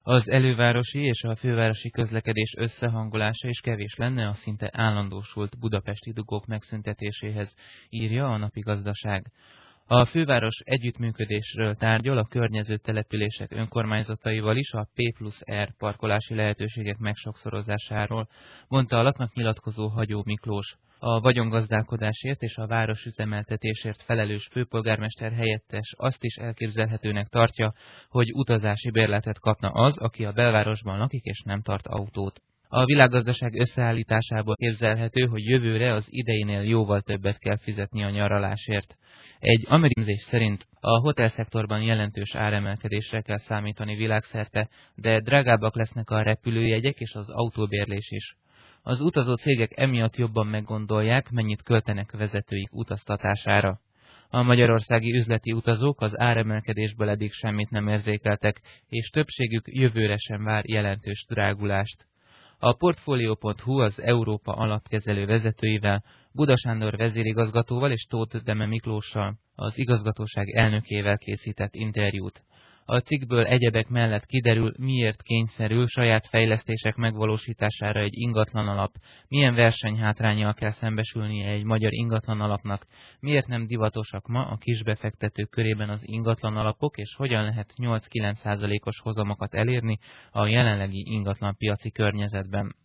Az elővárosi és a fővárosi közlekedés összehangolása is kevés lenne a szinte állandósult budapesti dugók megszüntetéséhez, írja a Napi Gazdaság. A főváros együttműködésről tárgyal a környező települések önkormányzataival is a P+R parkolási lehetőségek megsokszorozásáról, mondta a lapnak nyilatkozó Hagyó Miklós. A vagyongazdálkodásért és a városüzemeltetésért felelős főpolgármester helyettes azt is elképzelhetőnek tartja, hogy utazási bérletet kapna az, aki a belvárosban lakik és nem tart autót. A világgazdaság összeállításából képzelhető, hogy jövőre az ideinél jóval többet kell fizetni a nyaralásért. Egy amerikai szerint a hotelszektorban jelentős áremelkedésre kell számítani világszerte, de drágábbak lesznek a repülőjegyek és az autóbérlés is. Az utazó cégek emiatt jobban meggondolják, mennyit költenek vezetőik utaztatására. A magyarországi üzleti utazók az áremelkedésből eddig semmit nem érzékeltek, és többségük jövőre sem vár jelentős drágulást. A Portfolio.hu az Európa alapkezelő vezetőivel, Buda Sándor vezérigazgatóval és Tóth Deme Miklóssal, az igazgatóság elnökével készített interjút. A cikkből egyebek mellett kiderül, miért kényszerül saját fejlesztések megvalósítására egy ingatlanalap, milyen versenyhátránnyal kell szembesülnie egy magyar ingatlanalapnak, miért nem divatosak ma a kisbefektetők körében az ingatlanalapok, és hogyan lehet 8-9%-os hozamokat elérni a jelenlegi ingatlanpiaci környezetben.